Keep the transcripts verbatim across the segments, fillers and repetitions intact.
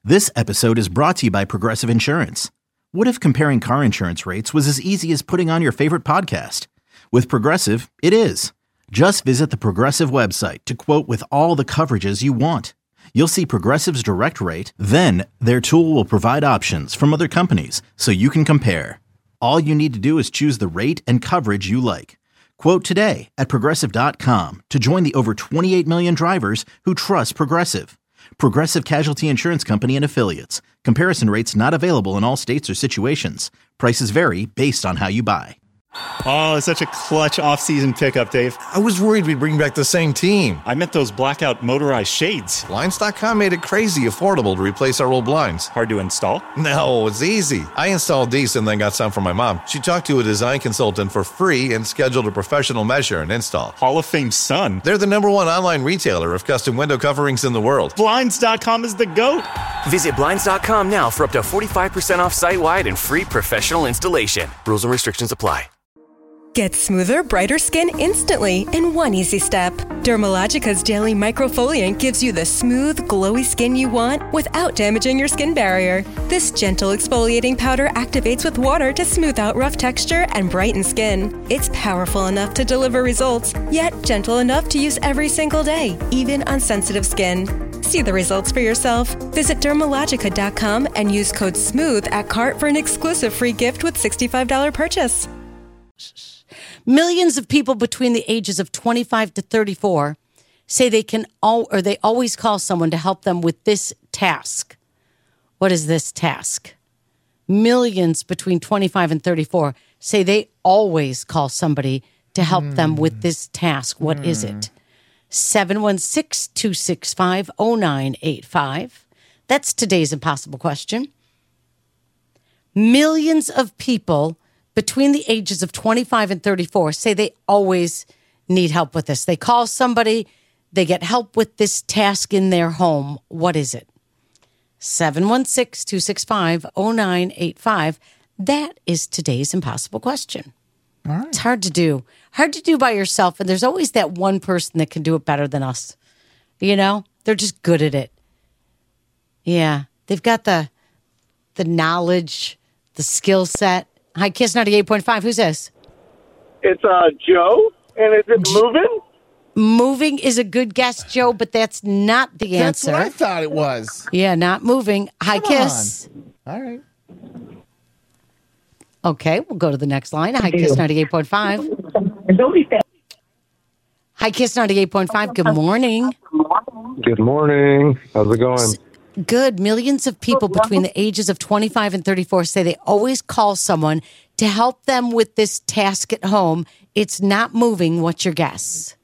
This episode is brought to you by Progressive Insurance. What if comparing car insurance rates was as easy as putting on your favorite podcast? With Progressive, it is. Just visit the Progressive website to quote with all the coverages you want. You'll see Progressive's direct rate, then their tool will provide options from other companies so you can compare. All you need to do is choose the rate and coverage you like. Quote today at progressive dot com to join the over twenty-eight million drivers who trust Progressive. Progressive Casualty Insurance Company and Affiliates. Comparison rates not available in all states or situations. Prices vary based on how you buy. Oh, it's such a clutch off-season pickup, Dave. I was worried we'd bring back the same team. I meant those blackout motorized shades. Blinds dot com made it crazy affordable to replace our old blinds. Hard to install? No, it's easy. I installed these and then got some for my mom. She talked to a design consultant for free and scheduled a professional measure and install. Hall of Fame son. They're the number one online retailer of custom window coverings in the world. Blinds dot com is the GOAT. Visit Blinds dot com now for up to forty-five percent off site-wide and free professional installation. Rules and restrictions apply. Get smoother, brighter skin instantly in one easy step. Dermalogica's Daily Microfoliant gives you the smooth, glowy skin you want without damaging your skin barrier. This gentle exfoliating powder activates with water to smooth out rough texture and brighten skin. It's powerful enough to deliver results, yet gentle enough to use every single day, even on sensitive skin. See the results for yourself. Visit Dermalogica dot com and use code SMOOTH at cart for an exclusive free gift with sixty-five dollars purchase. Millions of people between the ages of twenty-five to thirty-four say they can all, or they always call someone to help them with this task. What is this task? Millions between twenty-five and thirty-four say they always call somebody to help mm. them with this task. What mm. is it? seven one six, two six five, zero nine eight five. That's today's impossible question. Millions of people between the ages of twenty-five and thirty-four say they always need help with this. They call somebody, they get help with this task in their home. What is it? seven one six, two six five, zero nine eight five. That is today's impossible question. All right. It's hard to do. Hard to do by yourself, and there's always that one person that can do it better than us. You know? They're just good at it. Yeah. They've got the the knowledge, the skill set. Hi, Kiss ninety-eight point five. Who's this? It's uh, Joe, and is it moving? Moving is a good guess, Joe, but that's not the answer. That's what I thought it was. Yeah, not moving. Hi, Come Kiss. On. All right. Okay, we'll go to the next line. Hi, Kiss ninety-eight point five. Hi, Kiss ninety-eight point five. Good morning. Good morning. How's it going? Good. Millions of people between the ages of twenty-five and thirty-four say they always call someone to help them with this task at home. It's not moving. What's your guess?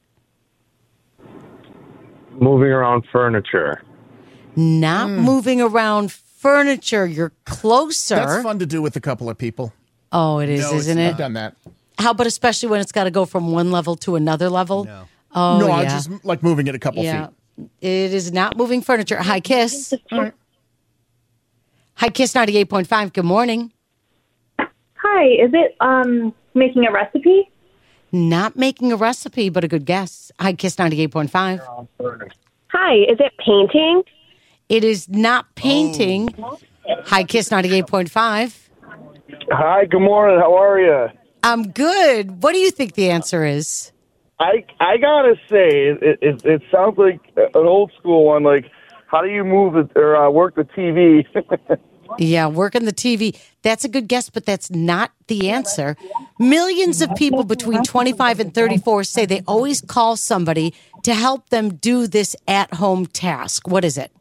Moving around furniture. Not mm. moving around furniture. You're closer. That's fun to do with a couple of people. Oh, it is, no, isn't it's it? I've done that. How about especially when it's got to go from one level to another level? No. Oh, no, yeah. I just like moving it a couple yeah. feet. It is not moving furniture. Hi, Kiss. Right. Hi, Kiss ninety-eight point five. Good morning. Hi. Is it um making a recipe? Not making a recipe, but a good guess. Hi, Kiss ninety-eight point five. Hi. Is it painting? It is not painting. Oh. Hi, Kiss ninety-eight point five. Hi. Good morning. How are you? I'm good. What do you think the answer is? I I gotta say, it, it it sounds like an old school one. Like, how do you move the, or uh, work the T V? Yeah, working the T V. That's a good guess, but that's not the answer. Millions of people between twenty-five and thirty-four say they always call somebody to help them do this at-home task. What is it?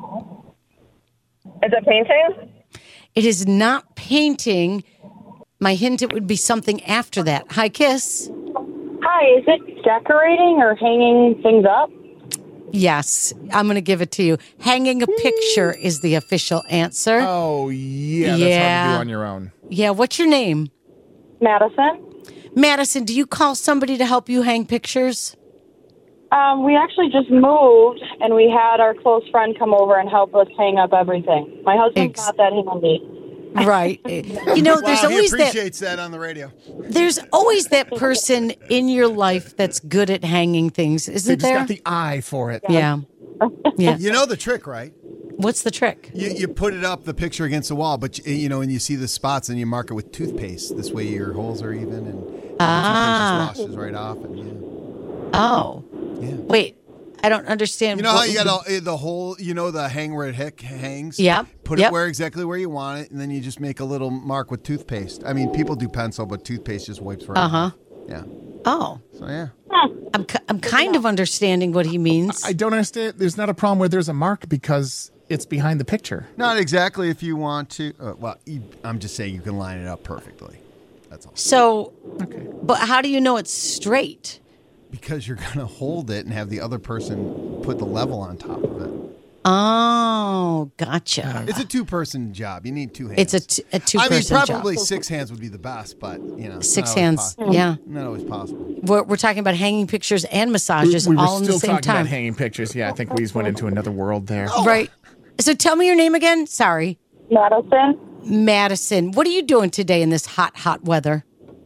Is it painting? It is not painting. My hint, it would be something after that. Hi, Kiss. Hi, is it decorating or hanging things up? Yes, I'm going to give it to you. Hanging a picture is the official answer. Oh, yeah, that's yeah. hard to do on your own. Yeah, what's your name? Madison. Madison, do you call somebody to help you hang pictures? Um, we actually just moved, and we had our close friend come over and help us hang up everything. My husband's Ex- not that handy. Right. You know, there's wow, always he appreciates that, that on the radio. There's always that person in your life that's good at hanging things, isn't They've there? Got the eye for it. Yeah. Yeah. You know the trick, right? What's the trick? You, you put it up, the picture against the wall, but you, you know, and you see the spots, and you mark it with toothpaste. This way, your holes are even, and Ah. the toothpaste just washes right off. And yeah. Oh. Yeah. Wait, I don't understand. You know how what- you got all, eh, the hole, you know, the hang where it hick hangs? Yep. Put Yep. it where exactly where you want it, and then you just make a little mark with toothpaste. I mean, people do pencil, but toothpaste just wipes right Uh-huh. off. Yeah. Oh. So, yeah. I'm, ki- I'm kind of understanding what he means. I don't understand. There's not a problem where there's a mark because it's behind the picture. Not exactly if you want to. Uh, well, you, I'm just saying you can line it up perfectly. That's all. So, Okay. but how do you know it's straight? Because you're going to hold it and have the other person put the level on top of it. Oh, gotcha. It's a two-person job. You need two hands. It's a, t- a I two-person mean, job. probably six hands would be the best, but, you know. it's Six not always hands, possible. yeah. Not always possible. We're, we're talking about hanging pictures and massages we were all in still the same talking time. about hanging pictures. Yeah, I think we just went into another world there. Right. So tell me your name again. Sorry. Madison. Madison. What are you doing today in this hot, hot weather?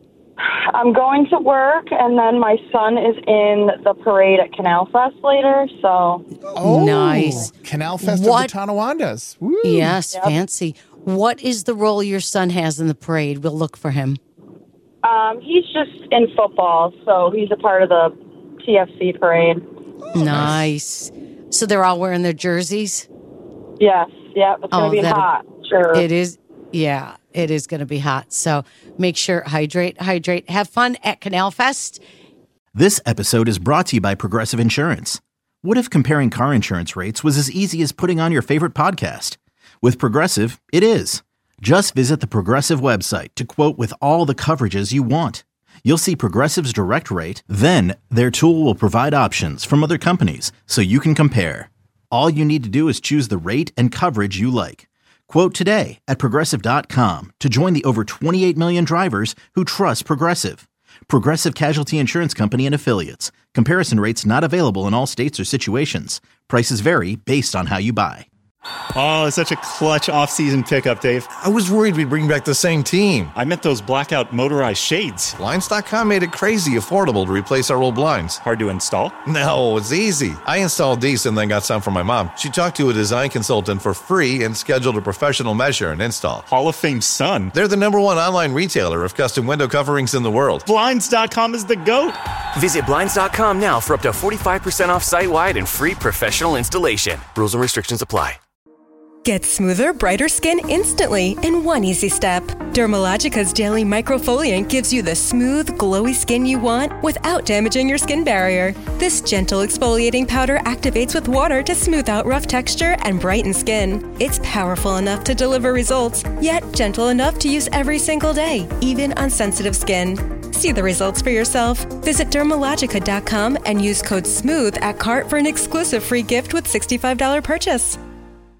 I'm going to work, and then my son is in the parade at Canal Fest later, so... Oh, Nice. Canal Fest What- of the Tonawandas. Woo. Yes, fancy. What is the role your son has in the parade? We'll look for him. Um, he's just in football, so he's a part of the T F C parade. Nice. So they're all wearing their jerseys? Yes, yeah, it's going Oh, to be that'll- hot, sure. It is. Yeah, it is going to be hot. So make sure, hydrate, hydrate. Have fun at Canal Fest. This episode is brought to you by Progressive Insurance. What if comparing car insurance rates was as easy as putting on your favorite podcast? With Progressive, it is. Just visit the Progressive website to quote with all the coverages you want. You'll see Progressive's direct rate, then their tool will provide options from other companies so you can compare. All you need to do is choose the rate and coverage you like. Quote today at Progressive dot com to join the over twenty-eight million drivers who trust Progressive. Progressive Casualty Insurance Company and Affiliates. Comparison rates not available in all states or situations. Prices vary based on how you buy. Oh, it's such a clutch off-season pickup, Dave. I was worried we'd bring back the same team. I meant those blackout motorized shades. Blinds dot com made it crazy affordable to replace our old blinds. Hard to install? No, it's easy. I installed these and then got some from my mom. She talked to a design consultant for free and scheduled a professional measure and install. Hall of Fame son. They're the number one online retailer of custom window coverings in the world. Blinds dot com is the GOAT. Visit Blinds dot com now for up to forty-five percent off site-wide and free professional installation. Rules and restrictions apply. Get smoother, brighter skin instantly in one easy step. Dermalogica's Daily Microfoliant gives you the smooth, glowy skin you want without damaging your skin barrier. This gentle exfoliating powder activates with water to smooth out rough texture and brighten skin. It's powerful enough to deliver results, yet gentle enough to use every single day, even on sensitive skin. See the results for yourself. Visit Dermalogica dot com and use code SMOOTH at cart for an exclusive free gift with sixty-five dollars purchase.